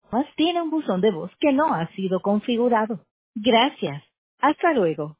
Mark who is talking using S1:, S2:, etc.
S1: tiene un buzón de voz que no ha sido configurado. Gracias. Hasta luego.